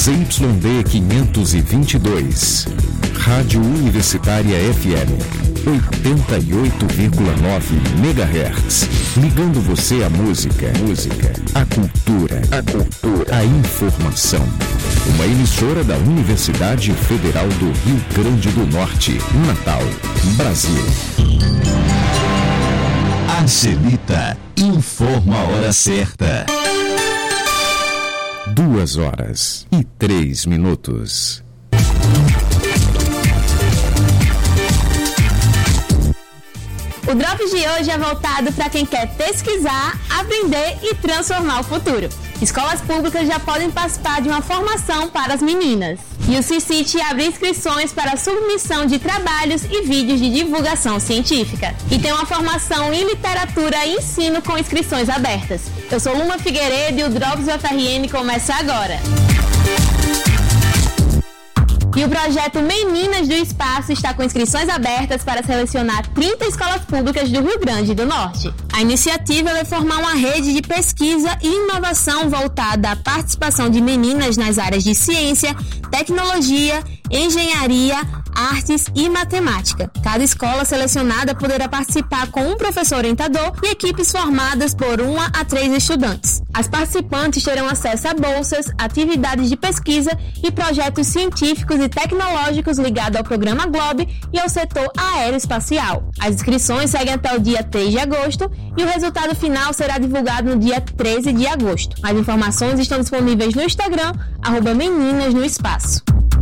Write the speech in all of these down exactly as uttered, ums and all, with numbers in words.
Z Y D quinhentos e vinte e dois, Rádio Universitária F M, oitenta e oito vírgula nove megahertz, ligando você à música, música, à cultura, a cultura, a informação. Uma emissora da Universidade Federal do Rio Grande do Norte, Natal, Brasil. Angelita informa a hora certa. Duas horas e três minutos. O Drops de hoje é voltado para quem quer pesquisar, aprender e transformar o futuro. Escolas públicas já podem participar de uma formação para as meninas. E o CICIT abre inscrições para a submissão de trabalhos e vídeos de divulgação científica. E tem uma formação em literatura e ensino com inscrições abertas. Eu sou Luma Figueiredo e o Drops do F R N começa agora. E o projeto Meninas do Espaço está com inscrições abertas para selecionar trinta escolas públicas do Rio Grande do Norte. A iniciativa vai formar uma rede de pesquisa e inovação voltada à participação de meninas nas áreas de ciência, tecnologia, engenharia, artes e matemática. Cada escola selecionada poderá participar com um professor orientador e equipes formadas por uma a três estudantes. As participantes terão acesso a bolsas, atividades de pesquisa e projetos científicos e tecnológicos ligados ao programa Globe e ao setor aeroespacial. As inscrições seguem até o dia três de agosto e o resultado final será divulgado no dia treze de agosto. Mais informações estão disponíveis no Instagram, arroba Meninas no Espaço.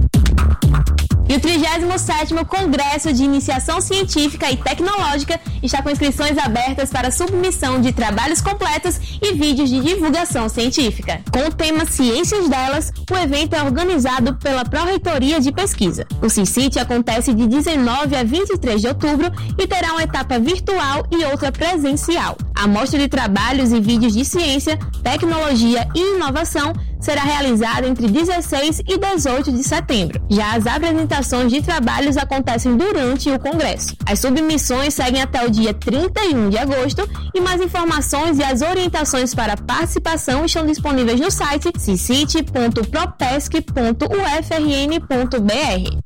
E o trigésimo sétimo Congresso de Iniciação Científica e Tecnológica está com inscrições abertas para submissão de trabalhos completos e vídeos de divulgação científica. Com o tema Ciências Delas, o evento é organizado pela Pró-Reitoria de Pesquisa. O CICIT acontece de dezenove a vinte e três de outubro e terá uma etapa virtual e outra presencial. A mostra de trabalhos e vídeos de ciência, tecnologia e inovação será realizada entre dezesseis e dezoito de setembro. Já as apresentações de trabalhos acontecem durante o Congresso. As submissões seguem até o dia trinta e um de agosto e mais informações e as orientações para participação estão disponíveis no site cicit ponto propesc ponto u f r n ponto b r.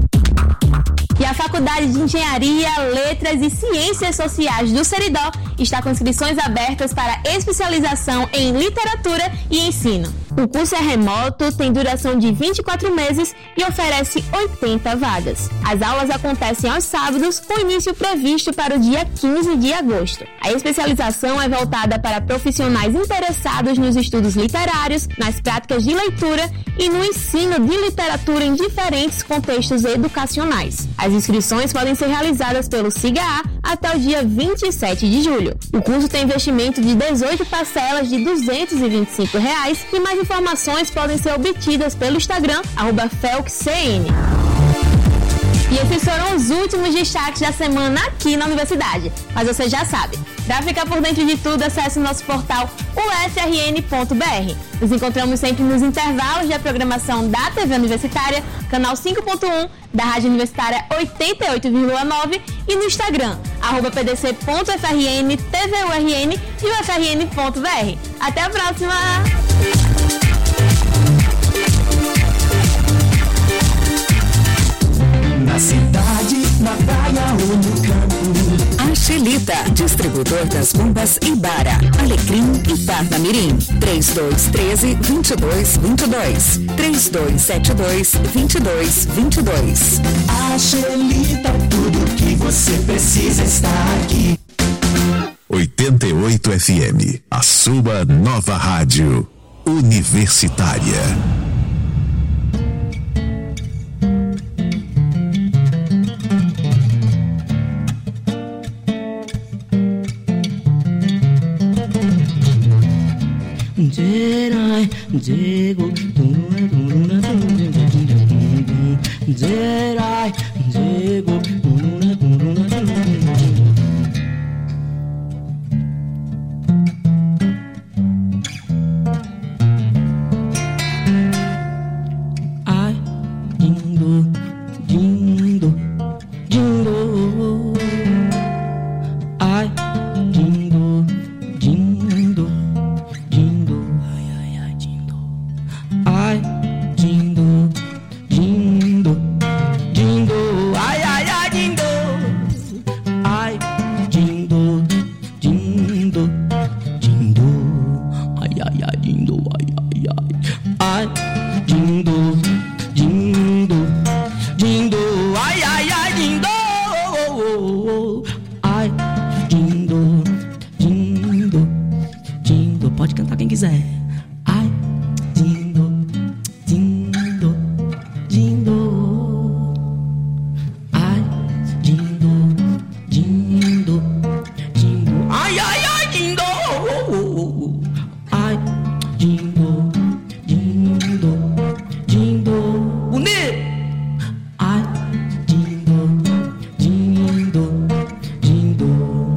E a Faculdade de Engenharia, Letras e Ciências Sociais do Seridó está com inscrições abertas para especialização em literatura e ensino. O curso é remoto, tem duração de vinte e quatro meses e oferece oitenta vagas. As aulas acontecem aos sábados, com início previsto para o dia quinze de agosto. A especialização é voltada para profissionais interessados nos estudos literários, nas práticas de leitura e no ensino de literatura em diferentes contextos educacionais. As inscrições podem ser realizadas pelo SIGA A até o dia vinte e sete de julho. O curso tem investimento de dezoito parcelas de duzentos e vinte e cinco reais e mais informações podem ser obtidas pelo Instagram, arroba felcn. E esses foram os últimos destaques da semana aqui na universidade. Mas você já sabe, para ficar por dentro de tudo, acesse o nosso portal u f r n ponto b r. Nos encontramos sempre nos intervalos da programação da T V Universitária, canal cinco ponto um, da Rádio Universitária oitenta e oito vírgula nove e no Instagram, arroba p d c ponto f r n, t v u r n e u f r n ponto b r. Até a próxima! Na cidade, na praia ou no campo. Angelita, distribuidor das bombas Ibara, Alecrim e Parnamirim. três dois um três, dois dois dois dois. três dois sete dois, dois dois dois dois. Angelita, tudo que você precisa está aqui. oitenta e oito F M, a sua nova rádio universitária. Jedi, Jego, Jedi, Jego, ai, dindo, dindo, dindo, ai, dindo, dindo. Ai, dindo, dindo. Ai, dindo, dindo, dindo. Pode cantar quem quiser. Ai, dindo, dindo, dindo. Ai, dindo, dindo, dindo. Ai, ai, ai, dindo. Ai, dindo, dindo, dindo. Unir. Ai, dindo, dindo, dindo.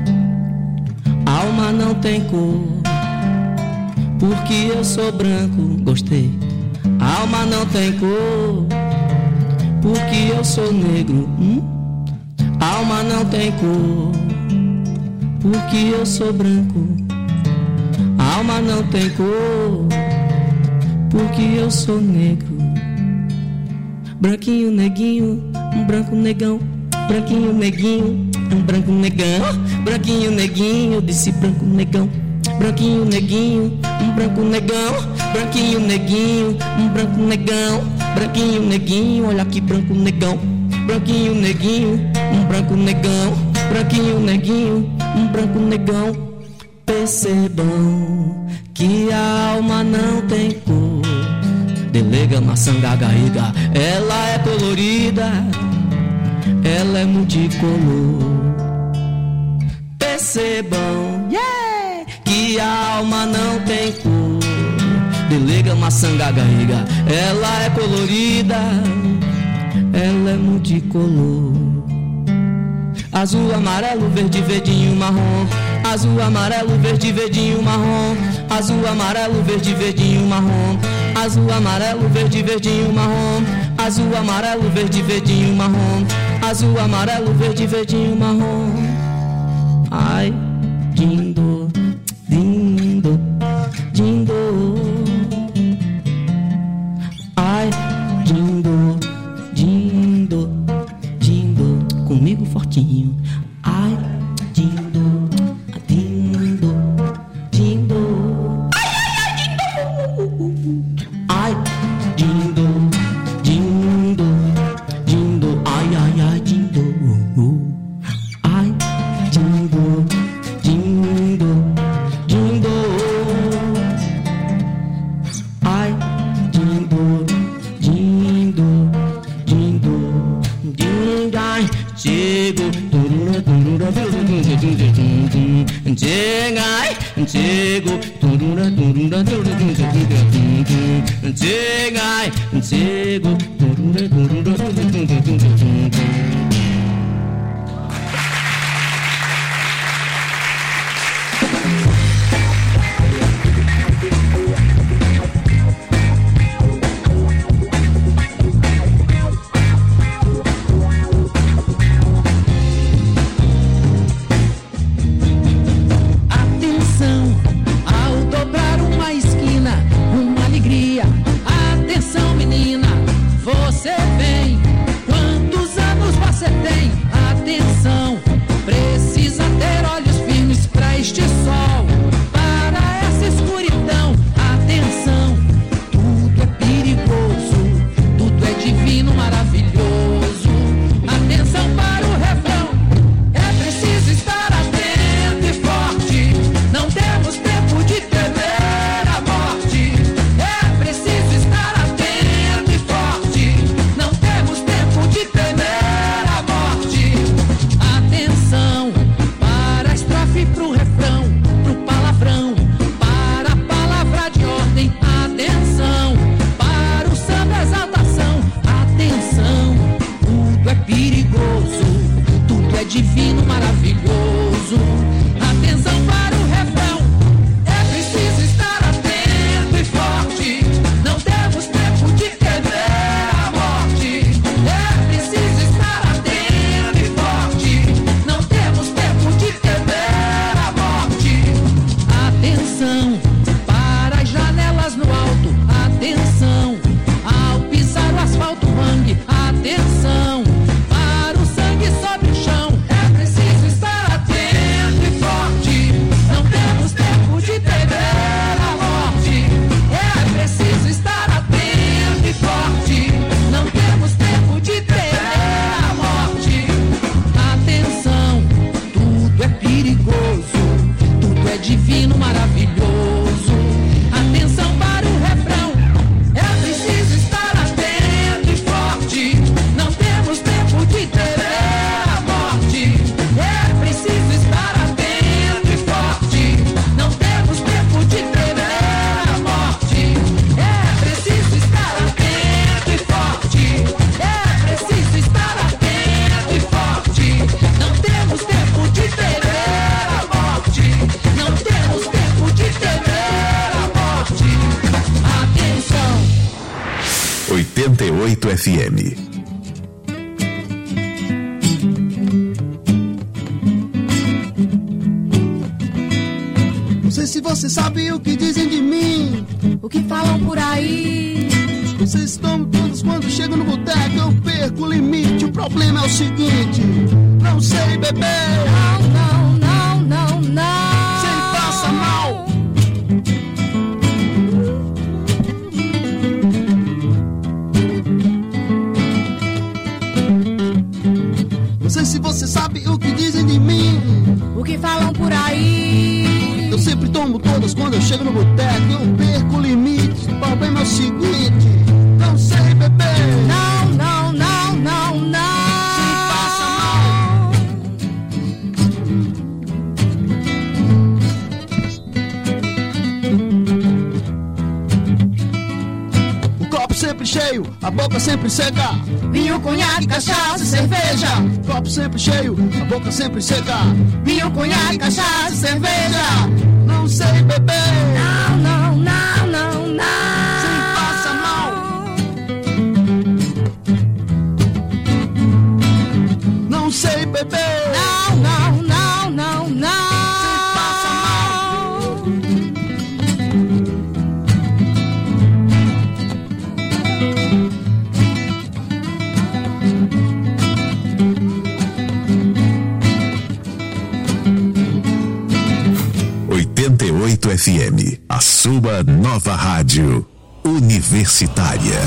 Alma não tem cor, porque eu sou branco. Gostei. Alma não tem cor, porque eu sou negro. Hum? Alma não tem cor, porque eu sou branco. Alma não tem cor, porque eu sou negro. Branquinho, neguinho, um branco negão. Branquinho, neguinho, um branco negão. Branquinho, neguinho, eu disse branco negão. Branquinho, neguinho, um branco negão. Branquinho, neguinho, um branco negão. Branquinho, neguinho, olha que branco negão. Branquinho, neguinho, um branco negão. Branquinho, neguinho, um branco negão. Percebam que a alma não tem cor. Delega maçangagaíga, ela é colorida, ela é multicolor. Percebam, yeah, que a alma não tem cor. Delega maçangagaíga, ela é colorida, ela é multicolor. Azul, amarelo, verde, verdinho, marrom. Azul, amarelo, verde, verdinho, marrom. Azul, amarelo, verde, verdinho, marrom. Azul, amarelo, verde, verdinho, marrom. Azul, amarelo, verde, verdinho, marrom. Azul, amarelo, verde, verdinho, marrom. Ai, dindo, dindo, dindo. Ai, dindo, dindo, dindo. Comigo fortinho. Ai, dindo, dindo, dindo. Ai, ai, ai, dindo. Ai, dindo, dindo, dindo. Ai, ai, ai, dindo. Ai, dindo, dindo, dindo. Ai, dindo, dindo, dindo. Dingai, chego, turura, turura, dingai, chego, turura, turura, dingai, chego, turura, turura. Atenção, para o sangue sobre o chão, é preciso estar atento. F M. Não sei se você sabe o que dizem de mim, o que falam por aí. Vocês estão todos quando chego no boteco, eu perco o limite. O problema é o seguinte: não sei beber. Não, não, não, não, não. Sem passa mal. Não sei se você sabe o que dizem de mim, o que falam por aí. Eu sempre tomo todas quando eu chego no boteco, eu perco o limite. O problema é o seguinte: não sei beber. Não, não, não, não, não. Se passa mal. O copo sempre cheio, a boca sempre seca. Vinho, conhaque, cachaça e cerveja. Copo sempre cheio, a boca sempre seca. Vinho, conhaque, cachaça e cerveja. Não sei beber. Não, não, não, não, não. Se passa mal. Não sei beber. Não, não, não, não, não. Se passa mal. oitenta e oito F M, a sua nova rádio universitária.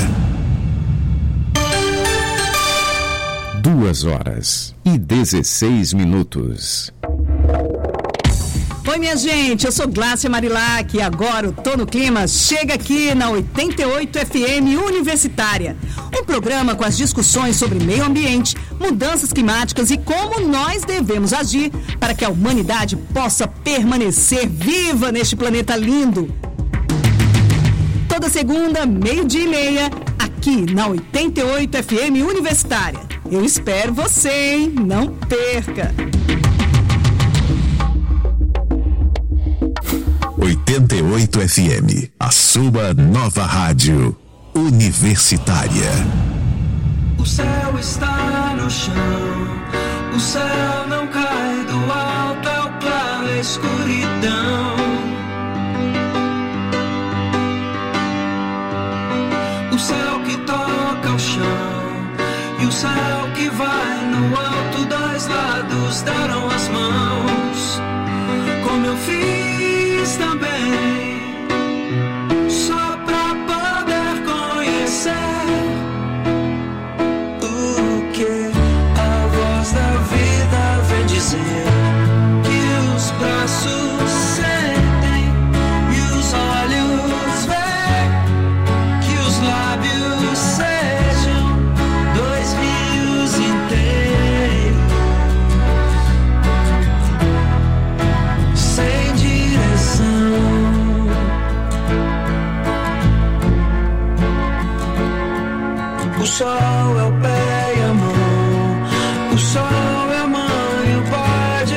Duas horas e dezesseis minutos. Oi, minha gente, eu sou Glácia Marilac e agora o Tô no Clima chega aqui na oitenta e oito F M Universitária. Um programa com as discussões sobre meio ambiente, mudanças climáticas e como nós devemos agir para que a humanidade possa permanecer viva neste planeta lindo. Toda segunda, meio-dia e meia, aqui na oitenta e oito F M Universitária. Eu espero você, hein? Não perca! oitenta e oito F M, a sua nova rádio universitária. O céu está no chão, o céu não cai do alto, é o claro, é a escuridão. O céu que toca o chão e o céu que vai no alto, dois lados deram as mãos, como eu fiz também, só pra poder conhecer o que a voz da vida vem dizer, que os braços sentem e os olhos veem, que os lábios sejam dois rios inteiros, sem direção. O sol é o pé e a mão, o sol é a mãe e o pai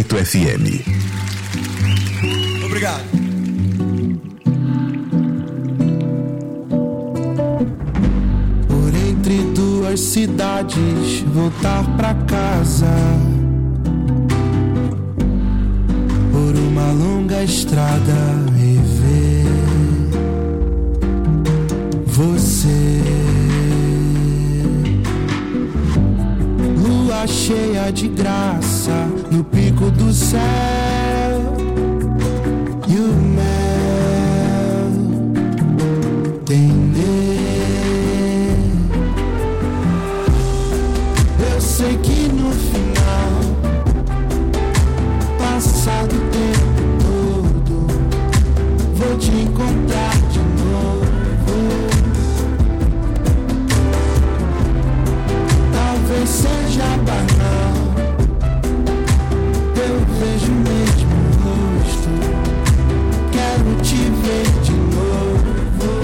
oito F M. Obrigado. Por entre duas cidades, voltar pra casa. Por uma longa estrada e ver você. Lua cheia de graça no pico do céu. E o mel entender. Eu sei que no final, passado o tempo todo, vou te encontrar de novo. Talvez seja banal, eu vejo o mesmo rosto. Quero te ver de novo.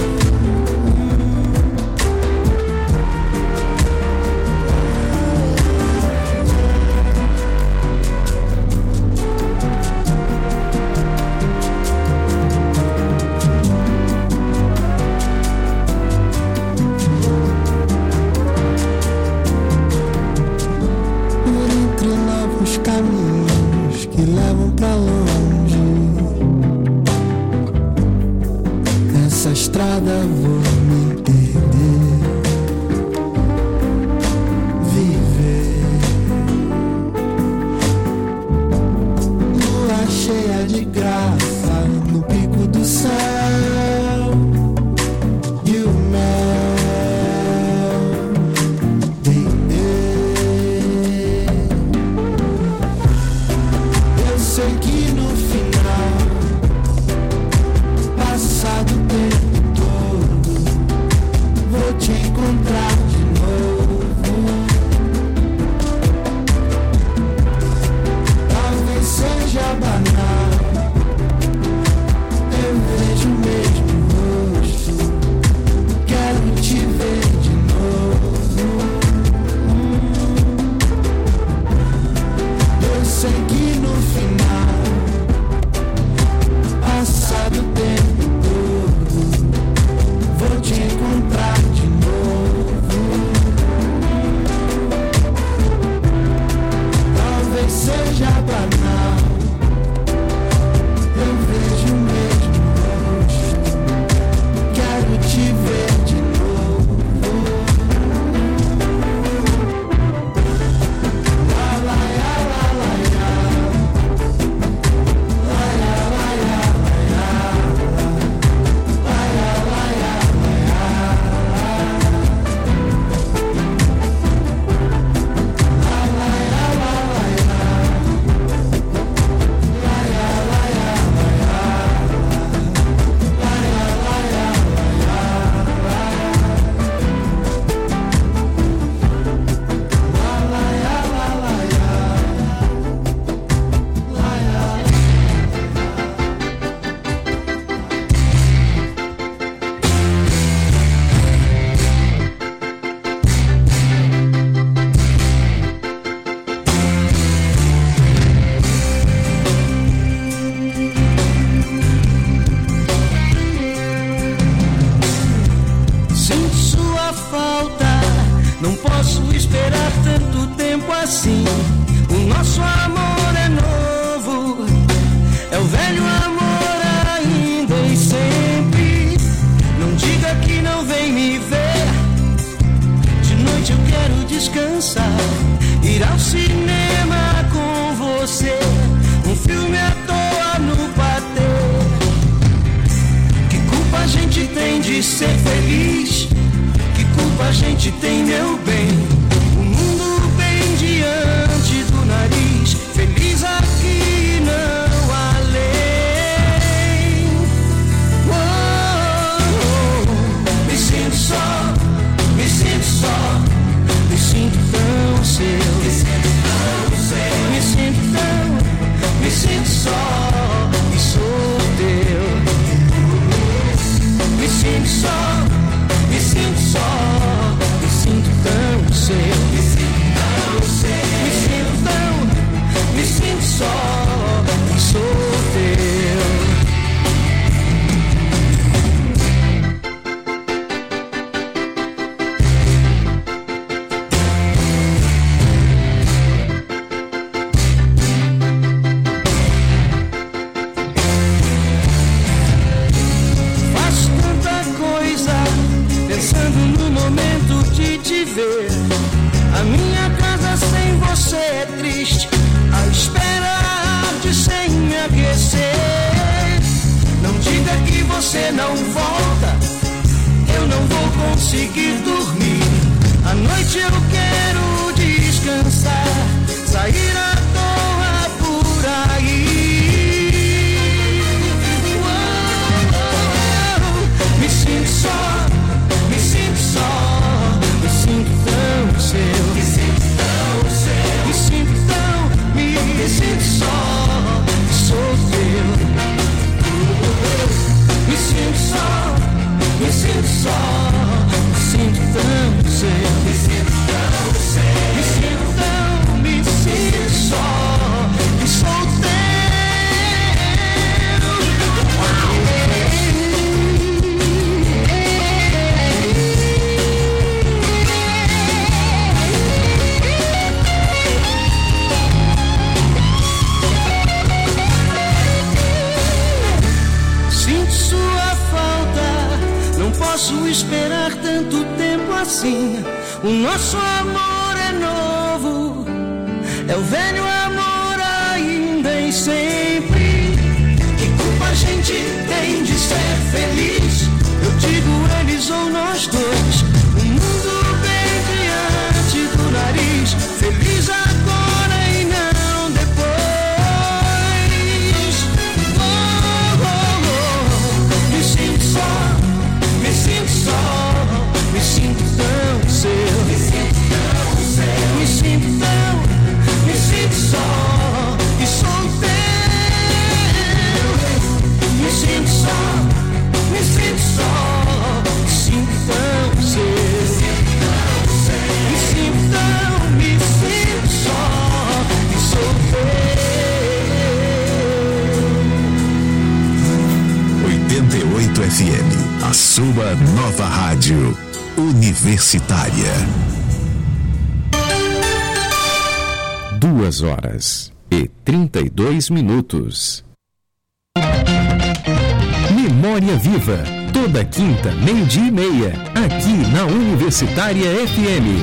Por entre novos caminhos que levam pra longe, essa estrada vou me perder, viver. Lua cheia de graça no pico do céu. E o mel entender. Eu sei que no final, passado o tempo todo, vou te encontrar de novo. Talvez seja banal, eu vejo o mesmo rosto. Quero te ver de novo. Eu sei que no final, passado o tempo todo, vou te encontrar de novo. Talvez seja banal, eu vejo o mesmo rosto. Quero te ver de novo. La la ya, la la ya. La ya, la ya, la ya. La ya, la ya, la ya. La la ya, la la ya. La ya, la ya, la ya. La ya, la ya, la ya. La la ya, la la ya. La ya. Sinto sua falta, não posso esperar tanto tempo assim. O nosso amor é novo, é o velho amor ainda e sempre. Não diga que não vem me ver. De noite eu quero descansar, ir ao cinema com você, um filme à toa no patê. Que culpa a gente tem de ser feliz? Que culpa a gente tem, meu bem? O mundo bem diante do nariz, feliz aqui não além. Oh, oh, oh. Me sinto só, me sinto só, me sinto tão seu, me sinto tão seu, me sinto tão, me sinto só e sou teu. Me sinto só, me sinto só, me sinto tão seu. conseguir dormir. À noite eu quero descansar, sair à toa por aí. Uou, me sinto só, me sinto só, me sinto tão seu, me sinto tão seu, me sinto tão, me, me sinto só, sou teu. Me sinto só, me sinto só, me sinto tão seu, me sinto tão seu, me sinto tão, me sinto só, e sou teu. Sinto sua falta, não posso esperar tanto tempo assim. O nosso amor é novo, é o velho amor ainda e sempre. Que culpa a gente tem de ser feliz? Eu digo eles ou nós dois. O mundo bem diante do nariz, feliz agora e não depois. Oh, oh, oh. Me sinto só, me sinto só, me sinto tão seu, me sinto tão seu, me sinto tão, me sinto só, e sou teu. Me sinto só, me sinto só, me sinto tão seu, me sinto tão, me sinto só, e sou teu. oitenta e oito F M, a sua nova rádio universitária. Duas horas e trinta e dois minutos. Memória Viva, toda quinta, meio-dia e meia, aqui na Universitária F M.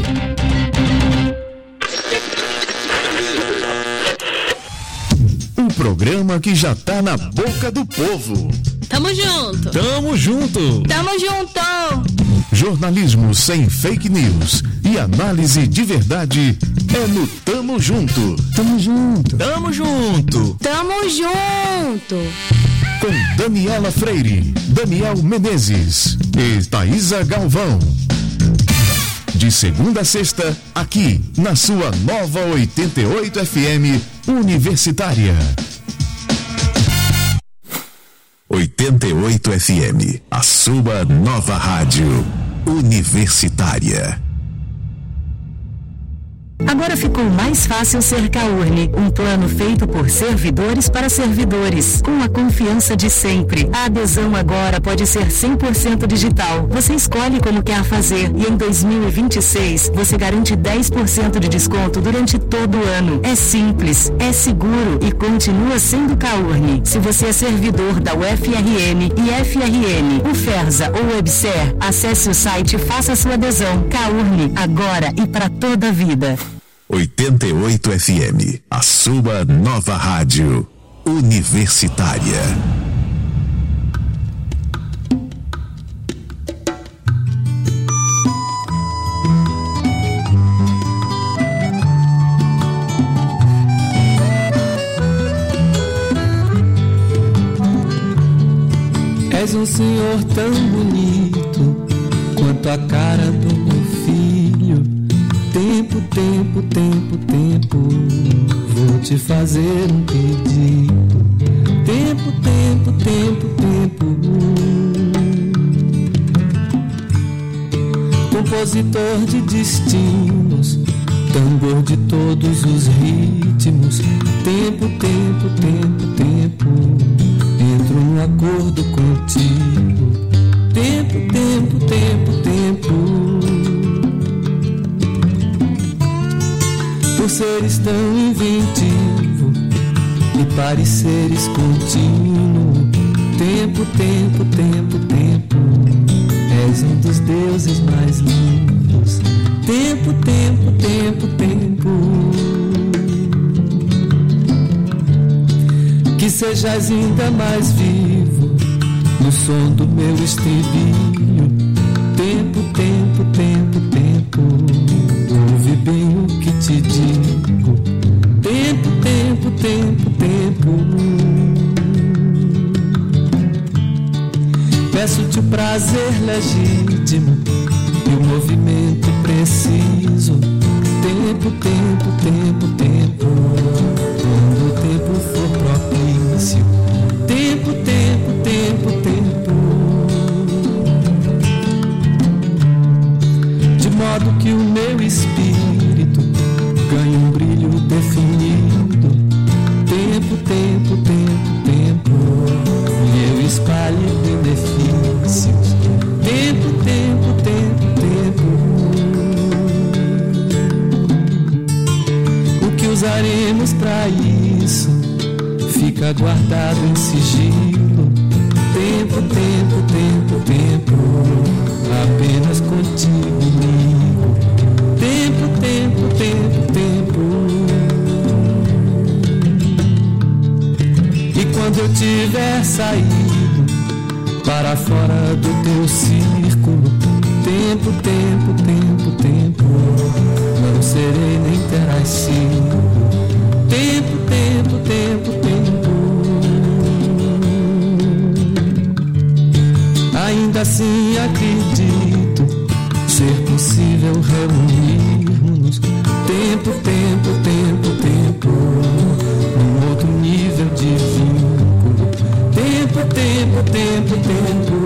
O programa que já tá na boca do povo. Tamo junto. Tamo junto. Tamo junto. Jornalismo sem fake news e análise de verdade é no Tamo Junto. Tamo junto. Tamo junto. Tamo junto. Com Daniela Freire, Daniel Menezes e Thaísa Galvão. De segunda a sexta, aqui na sua nova oitenta e oito F M Universitária. oitenta e oito F M, a sua nova rádio universitária. Agora ficou mais fácil ser Caurne, um plano feito por servidores para servidores, com a confiança de sempre. A adesão agora pode ser cem por cento digital. Você escolhe como quer fazer e em dois mil e vinte e seis você garante dez por cento de desconto durante todo o ano. É simples, é seguro e continua sendo Caurne. Se você é servidor da U F R N e F R N, UFERSA ou WebSer, acesse o site e faça sua adesão. Caurne, agora e para toda a vida. oitenta e oito F M, a sua nova rádio universitária. És um senhor tão bonito quanto a cara do meu filho. Tempo, tempo, tempo, tempo, vou te fazer um pedido. Tempo, tempo, tempo, tempo. Compositor de destinos, tambor de todos os ritmos. Tempo, tempo, tempo, tempo, entro num acordo contigo. Tempo, tempo, tempo, tempo. Por seres tão inventivo e pareceres contínuo. Tempo, tempo, tempo, tempo, és um dos deuses mais lindos. Tempo, tempo, tempo, tempo. Que sejas ainda mais vivo no som do meu estribilho. Tempo, tempo. peço-te o prazer legítimo e o movimento preciso. Tempo, tempo, tempo, tempo, quando o tempo for propício. Tempo, tempo, tempo, tempo, de modo que o meu espírito ganhe um brilho definido. Tempo, tempo, tempo, tempo, e eu espalhe benefícios. Tempo, tempo, tempo, tempo, o que usaremos pra isso fica guardado em sigilo. Tempo, tempo, tempo, tempo, apenas contigo, comigo. Tempo, tempo, tempo, tempo, e quando eu tiver saído para fora do teu círculo, tempo, tempo, tempo, tempo, não serei nem terás sido. Tempo, tempo, tempo, tempo, ainda assim acredito ser possível reunirmos. Tempo, tempo, tempo, tempo, num outro nível de vínculo. Tempo, tempo, tempo, tempo,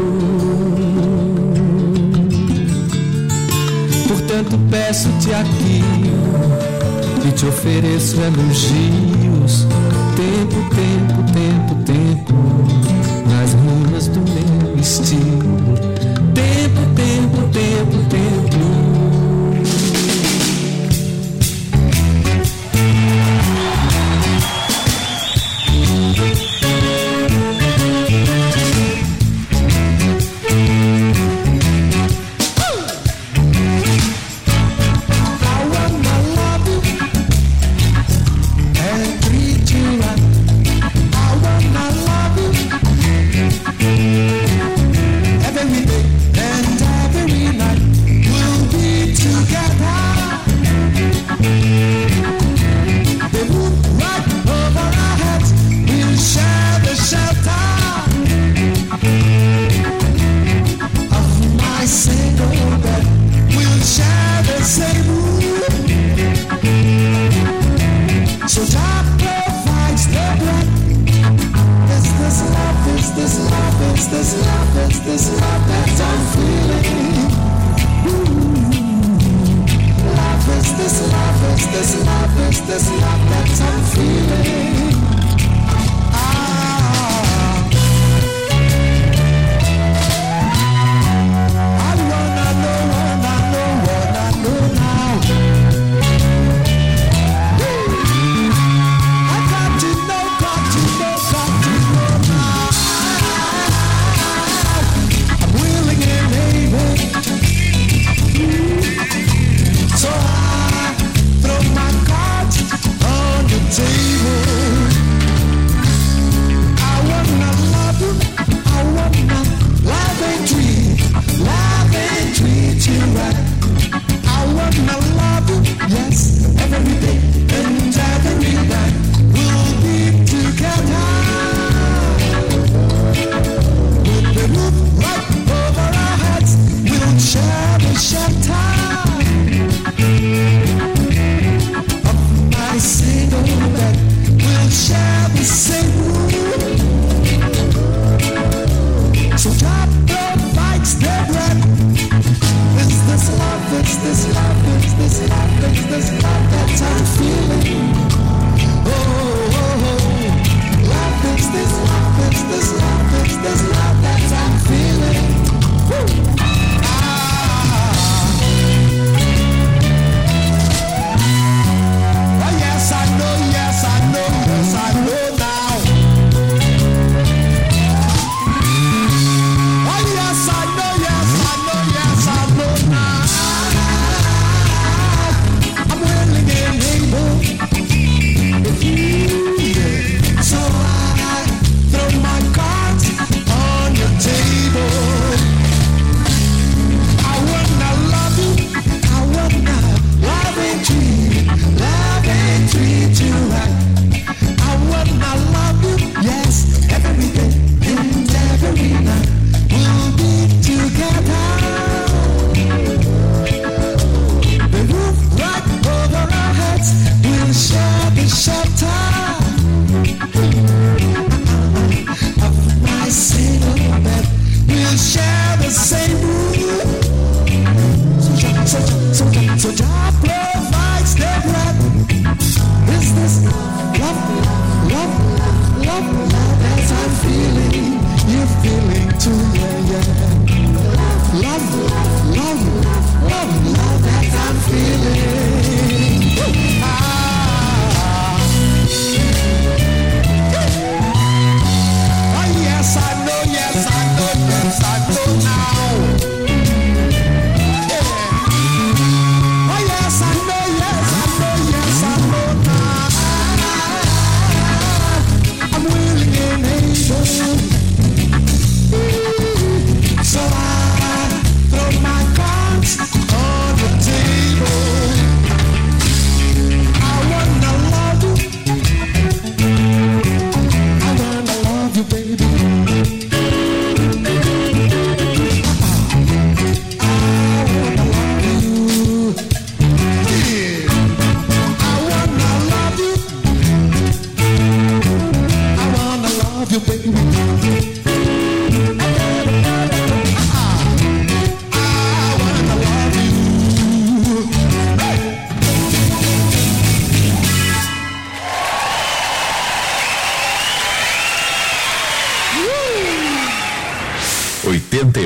portanto peço-te aquilo e te ofereço elogios. Tempo, tempo, tempo, tempo, nas ruas do meu estilo. Tempo, tempo, tempo, tempo, So I throw my cards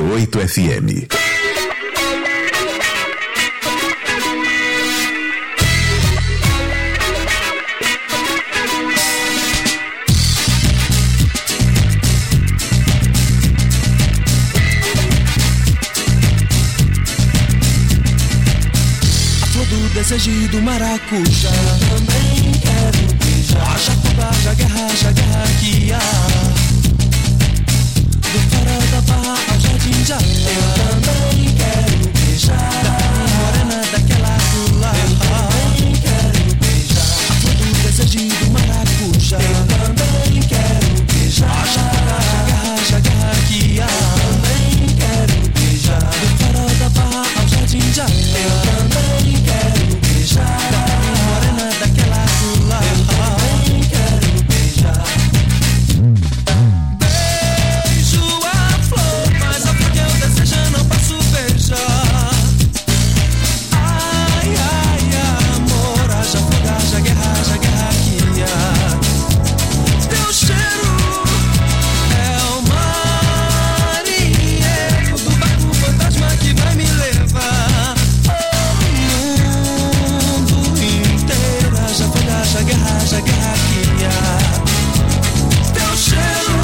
oito F M. Desejo do maracujá, também quero beijar. A jacubá, jaguarra, jaguarraquia. Do farol da barra ao jardim de Alá. Eu também quero beijar. Da morena daquela rula. Eu também quero beijar. A flor do desejo do maracujá. Eu também quero beijar. A jacubá, jaguarra, jaguarraquia. Eu também quero beijar. Do farol da barra ao jardim de Alá. Eu também quero morena daquela rula. Eu também quero beijar. Beijo a flor, mas a flor que eu desejo eu não posso beijar. Ai, ai, amor, haja fogo, haja guerra, haja guerra aqui. Teu cheiro é o marinheiro do barco fantasma que vai me levar. Haja guerra, haja guerra aqui. Teu cheiro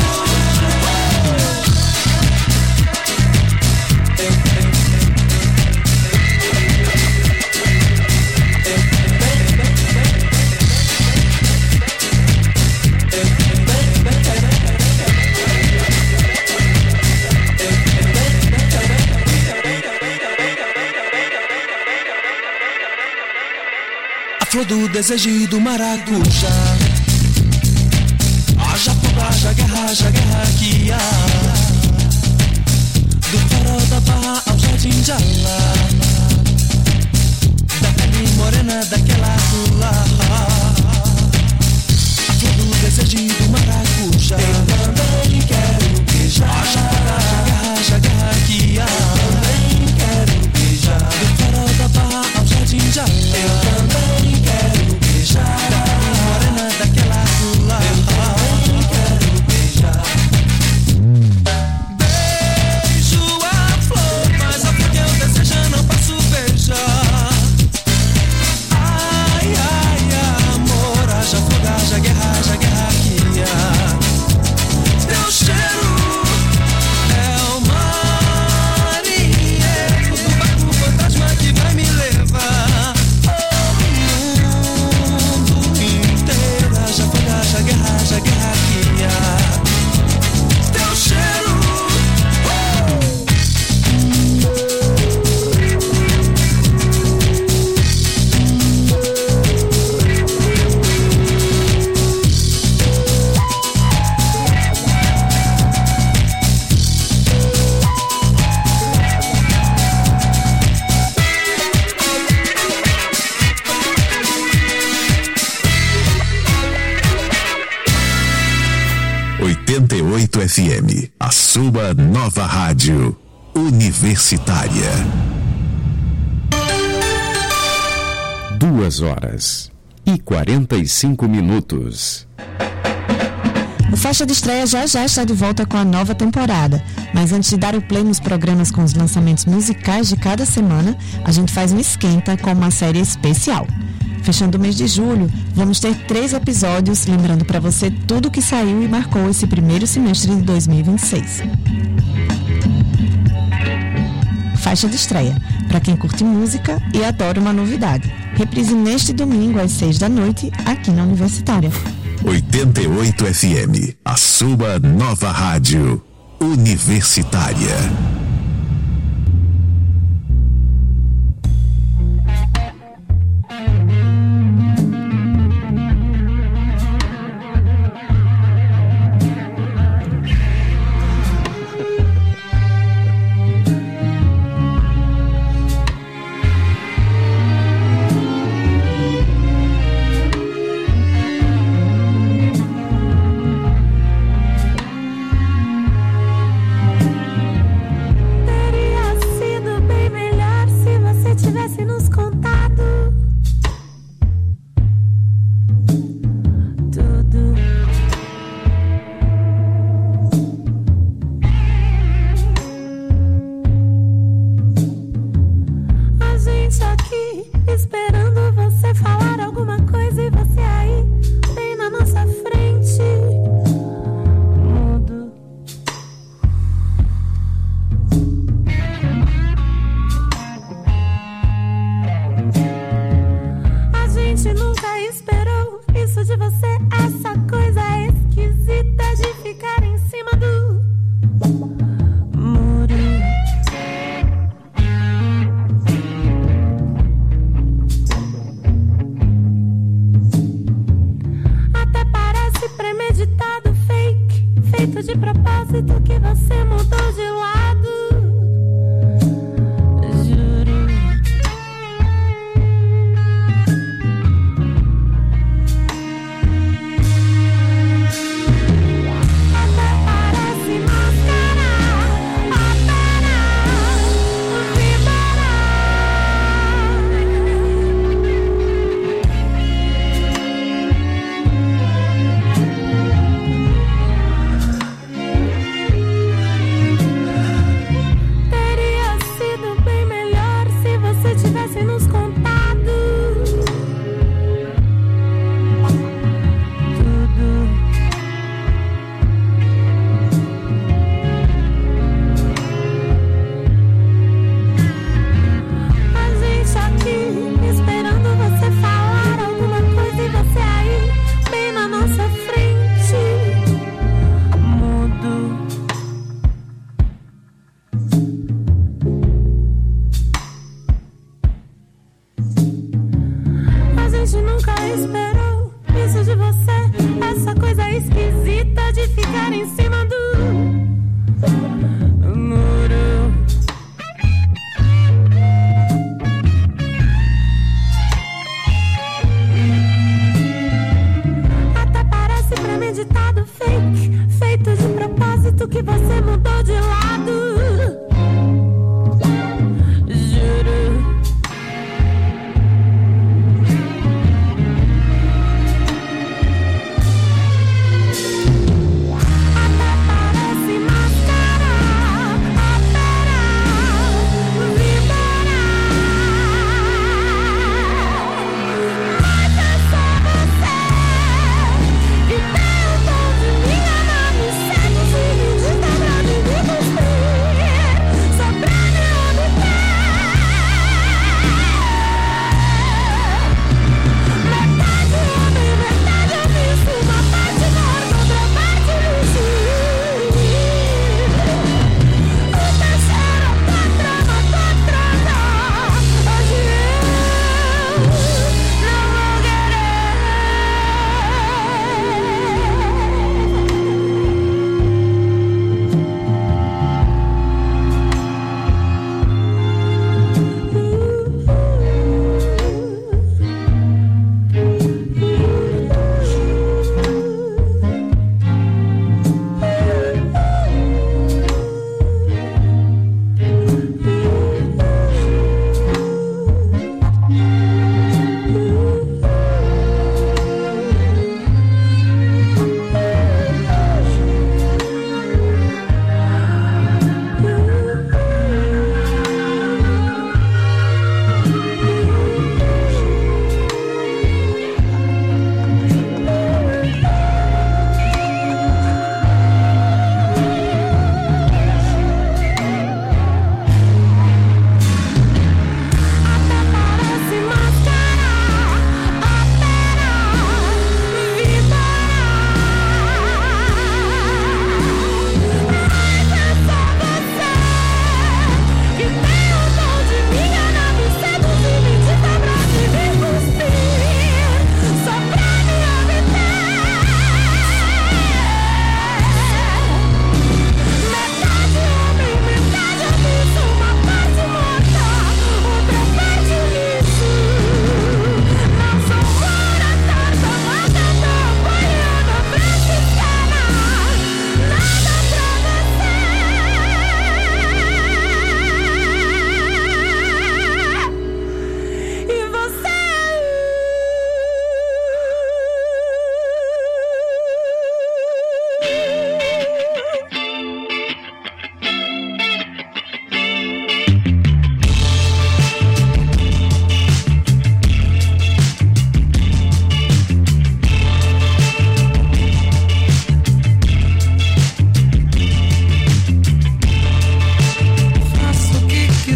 a flor do desejo do maracujá. Haja fogo, haja guerra, haja guerra aqui. Do farol da barra ao jardim de Alá. Da pele morena daquela rula. A flor do desejo do maracujá. Eu também quero beijar. Haja fogo, haja guerra, haja guerra aqui. Eu também quero beijar. Do farol da barra ao jardim de Alá. Eu também quero beijar. Da pele morena daquela rula. Eu também quero beijar. Beijo a flor, mas a flor que eu desejo eu não posso beijar. Ai, ai, amor, haja fogo, haja guerra, haja guerra aqui. Teu cheiro é o marinheiro do barco fantasma que vai me levar. Haja guerra, haja guerra aqui. Teu cheiro oitenta e oito F M, a sua nova rádio universitária. Duas horas e quarenta e cinco minutos. O Faixa de Estreia já já está de volta com a nova temporada. Mas antes de dar o play nos programas com os lançamentos musicais de cada semana, a gente faz um esquenta com uma série especial. Fechando o mês de julho, vamos ter três episódios, lembrando para você tudo que saiu e marcou esse primeiro semestre de dois mil e vinte e seis. Faixa de Estreia, para quem curte música e adora uma novidade. Reprise neste domingo às seis da noite, aqui na Universitária. oitenta e oito F M, a sua nova rádio universitária. aqui, esperando você falar alguma coisa e você aí, bem na nossa frente, mudo. A gente nunca esperou isso de você, essa coisa esquisita de ficar em cima do muro.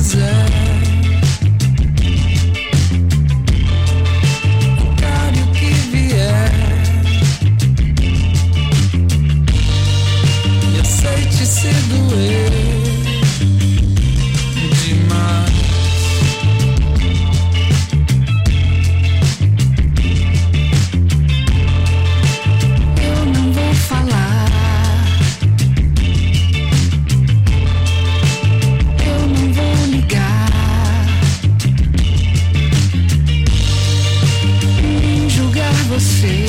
quiser. Encare o que vier e aceite se doer demais. Eu não vou falar, eu não vou ligar, nem julgar você,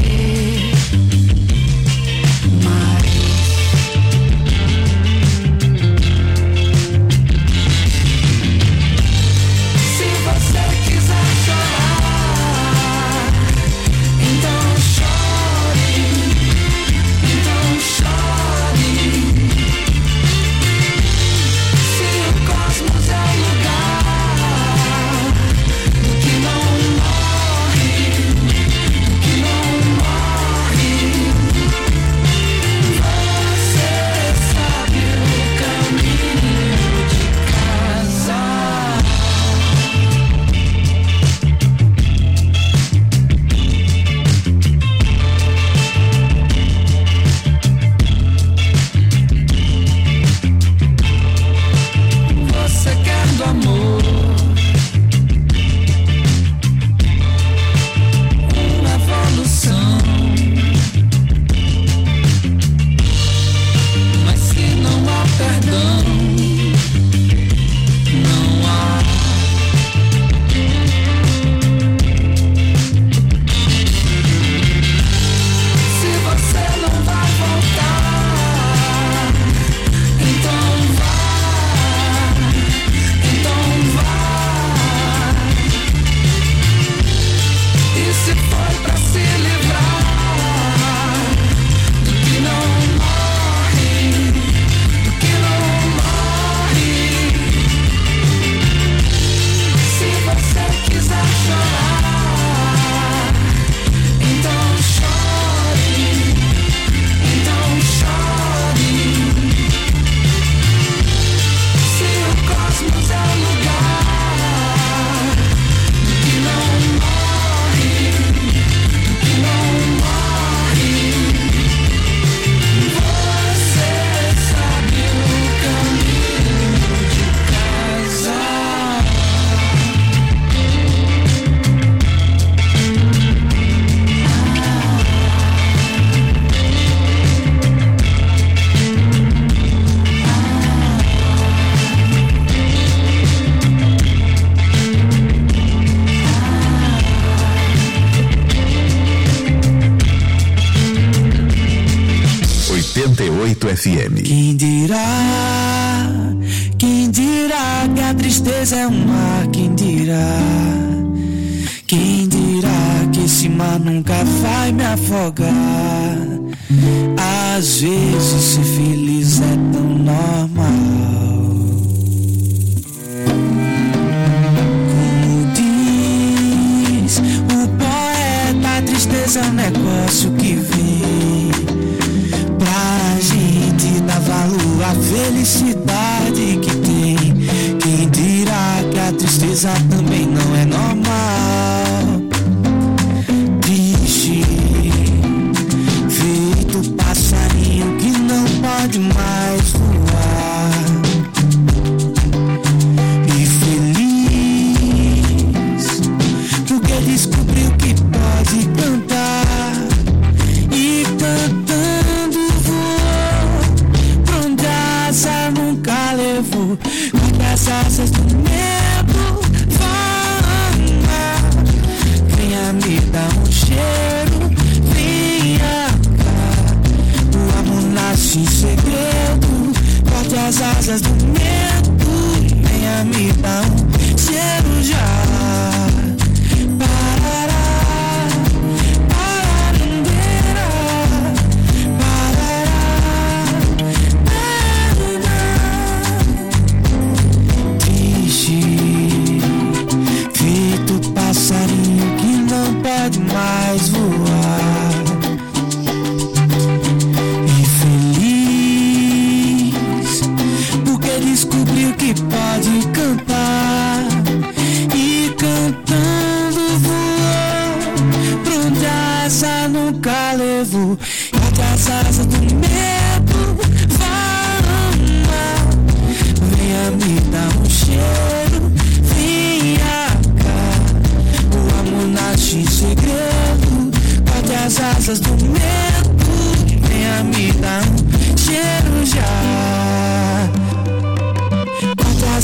mas se você quiser chorar, então chore, então chore. Se o cosmos é o lugar do que não morre, do que não morre, você sabe o caminho de casa. Você quer do amor, uma evolução, mas se não há perdão, não há. Se você não vai voltar, então vá, então vá. E se foi pra se livrar do que não morre, do que não morre. Se você quiser chorar, então chore, então chore. Se o cosmos é o lugar do que não morre, do que não morre, você sabe o caminho de casa. oitenta e oito F M. Quem dirá, quem dirá que a tristeza é um mar, quem dirá, quem dirá que esse mar nunca vai me afogar. Às vezes ser feliz é tão normal. Como diz o poeta, a tristeza é um negócio que vem pra gente dar valor à felicidade que tem. Quem dirá que a tristeza também não é normal. Triste, feito passarinho que não pode mais voar. E feliz, porque descobriu que pode cantar. E cantando voou pra onde a asa nunca levou. Com as asas do medo voar. Venha me dar um cheiro, venha cá. O amor nasce em segredo. Corte as asas do medo, venha me dar um cheiro já. Parará.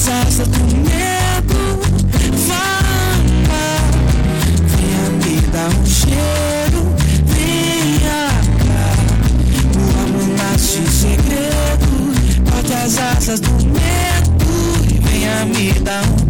as asas do medo. Vai, venha me dar um cheiro. Venha cá, o amor nasce em segredo. Corte as asas do medo e venha me dar um